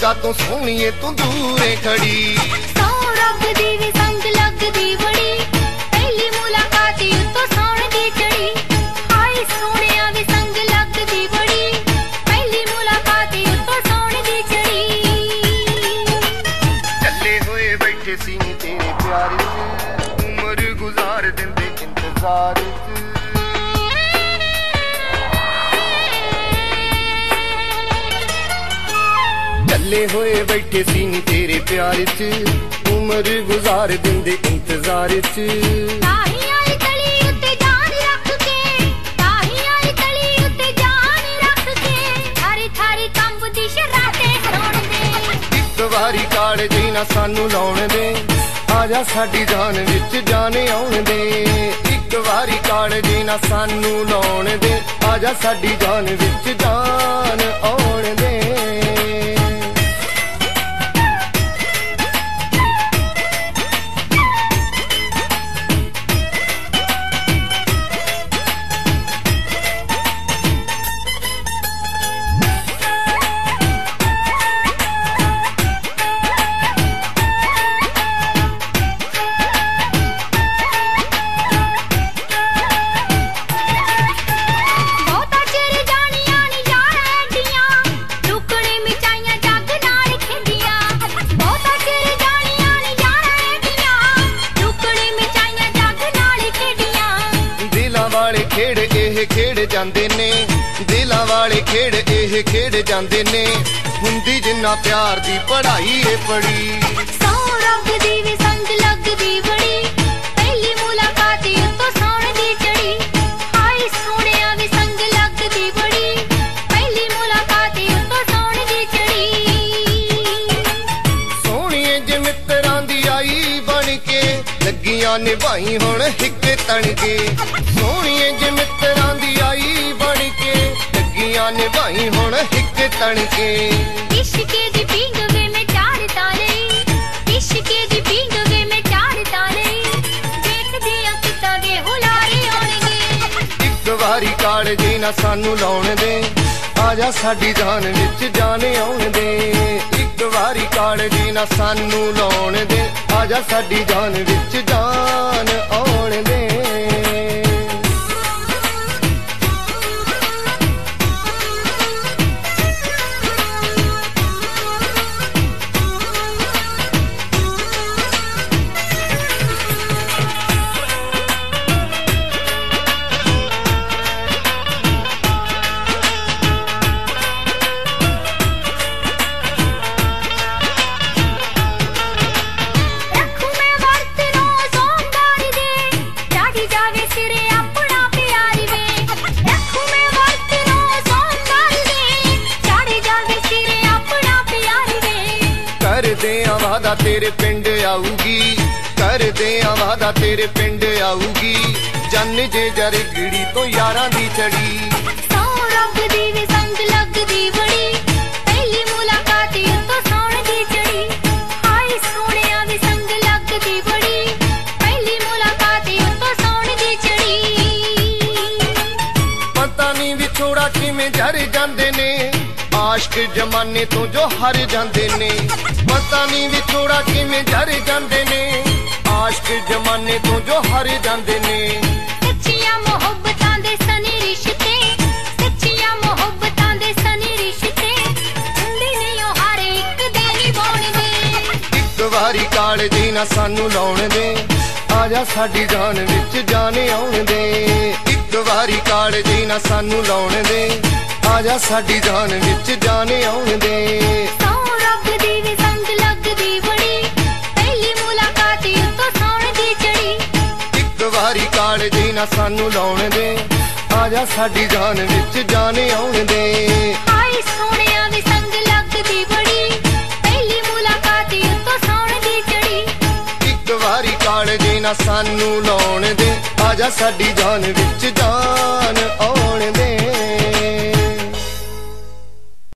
का तो सोहणीए तू दूरे खड़ी। सौ रब दी वी संग लगदी बड़ी, पहली मुलाकात उत्तों सौण दी चढ़ी। हाय सोहणिया वी संग लगदी बड़ी, पहली मुलाकात उत्तों सौण दी चढ़ी। चले होए बैठे सी तेरे प्यार च, उम्र गुजार दिंदे इंतजार च। चले होए बैठे सी तेरे प्यार च, उम्र गुजार दिंदे इंतजार च। ताही आई तली उत्ते जान रख के, ताही आई तली उत्ते जान रख के, थारी थारी कंब दी शराते सुण दे। एक वारी काल जी ना सानू लाउण दे, आजा साडी जान विच जान आउण दे। एक वारी काल जी ना सानू लाउण दे, आजा साडी जान विच जान आउण दे। खेड़ एह खेड़ जांदे ने, दिलां वाले खेड़ एह खेड़ जांदे ने, हुंदी जिन्ना प्यार दी पढ़ाई ए पढ़ी। सौ रब दी वी संग लगदी बड़ी, पहली मुलाकात उत्तों सौण दी चढ़ी। हाय सोहणिया वी संग लगदी बड़ी, पहली मुलाकात उत्तों सौण दी चढ़ी। सोहणिए जे मित्रां दी आई बन के, लगियां निभाई हुण हिक तण के। सोहणिए जे मित्रां दी आई बन के, लगियां निभाई हुण हिक तण के। इश्के दी पींग वे मैं चार तारे, इश्के दी पींग वे मैं चार तारे, देखदी आ कितां दे हुलारे आउणगे। एक वारी काल जी ना सानू लाउण दे, आजा साडी जान विच जान आउण दे। एक वारी काल जी ना सानू लाउण दे, आजा साडी जान विच जान आउण दे। वादा तेरे पिंड आऊगी, कर दे वादा तेरे पिंड आऊगी, जन जे जरगड़ी तो यारां दी चढ़ी। सौ रब दी वी संग लगदी बड़ी, पहली मुलाकात उत्तों सौण दी चढ़ी। हाय सोहणिया वी संग लगदी बड़ी, पहली मुलाकात उत्तों सौण दी चढ़ी। पता नहीं विछोड़ा किवें झर जांदे ने, आशिक जमाने तो जो हर जांदे ने। पता नहीं विछोड़ा किवें झर जांदे ने, आशिक जमाने तो जो हर जांदे ने। सच्चियां मोहब्बतां दे सने रिश्ते, सच्चियां मोहब्बतां दे सने रिश्ते, हुंदे ने ओ हर एक दे निभाउणगे। एक वारी काल जी ना सानू लाउण दे, आजा साडी जान विच जान आउण दे। एक वारी काल जी ना सानू लाउण दे, आजा साडी जान विच जान आउण दे। सौ रब दी वी संग लगदी बड़ी, पहली मुलाकात उत्तों सौण दी चढ़ी। एक वारी काल जी ना सानू लाउण दे, आजा साडी जान विच जान आउण दे। हाय सोहणिया वी संग लगदी बड़ी, पहली मुलाकात उत्तों सौण दी चढ़ी। एक वारी काल जी ना सानू लाउण दे, आजा साडी जान विच जान आउण